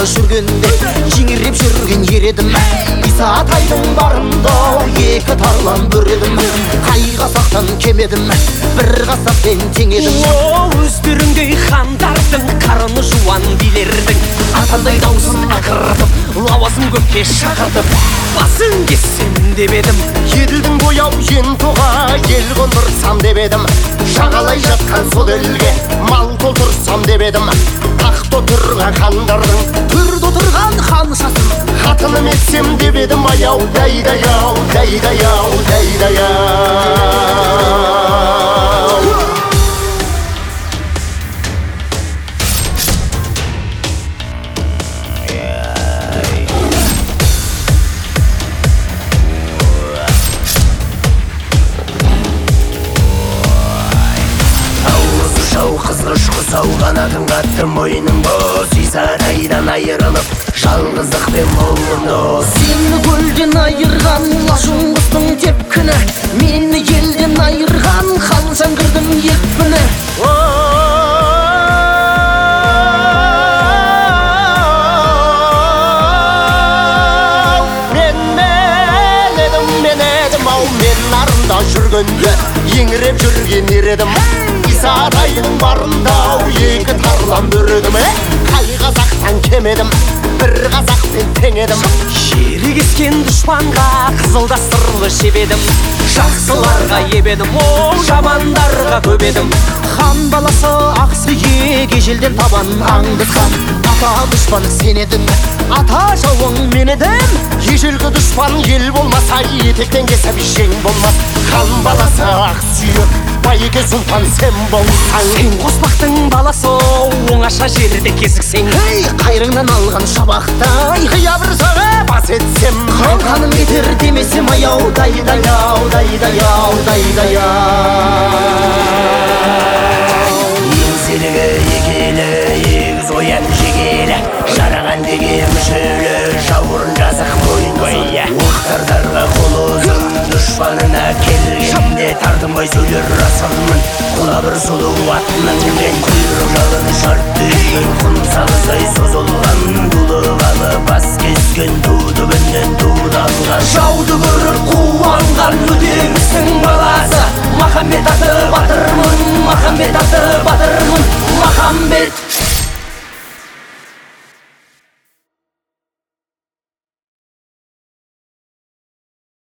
жүргенде жеңіреп жүрген ер едім. Исатайдың барында екі тарлан бір едім. Қай қазақтан кемедім, бір қазақпен тең едім. Өздеріңдей хандардың, қарыны жуан билердің, атандай даусын ақыртып, лауазым көкке шақыртып, басын кессем деп едім. еділдің бояу ентоға ел қондырсам деп едім. Жағалай жатқан сол елге мал толтырсам деп едім. Тақта отырған хандардың төрде отырған ханшасын қатыным етсем деп едім. Аяу дайдаяу дайдаяу дайдаяу. Қызғыш құсау қанатың қатты мойның бос. Исатайдан айырылып жалғыздықпен болдым дос. Сені көлден айырған лашыңғыстың тепкіні, мені елден айырған хан жаңғырдың екпіні. Мен нарында жүргенде еңіреп жүрген ер едім. Исатайдың барында екі тарлан бір едім. Қай қазақтан кемедім, бір қазақпен тең едім. Жері кескен дұшпанға қызылдастырлы жебедім. Жақсыларға ебедім, жамандарға көбедім. Хан баласы ақсүйек ежелден табан аңдысқан. Ата дұшпан сен едің, ата жауың мен едім. Ежелгі дұшпан ел болмаса етектен кесіп жең болмас. Хан баласы ақсүйек, байеке сұлтан сен болсаң. Сен қоспақтың баласы оңаша жерде кезіксең. Қайрыңнан алған шабақтай қия бір саға бас етсем. Қалқаным кетер демесем аяу дайдаяу дайдаяу дайдаяу. Еңселігі екелі егіз оян жегелі, жараған деген мүшелі жауырын жазық мойны. Оқтардарға қол ұзын, дұшпанына келгенде тартынбай сөйлер расымын. Құла бір сұлу атынан мінген, құйрық жалын шарт түйген, құн сағыздай созылған, дулығалы бас кескен, туды біннен туды алған. Жауды көріп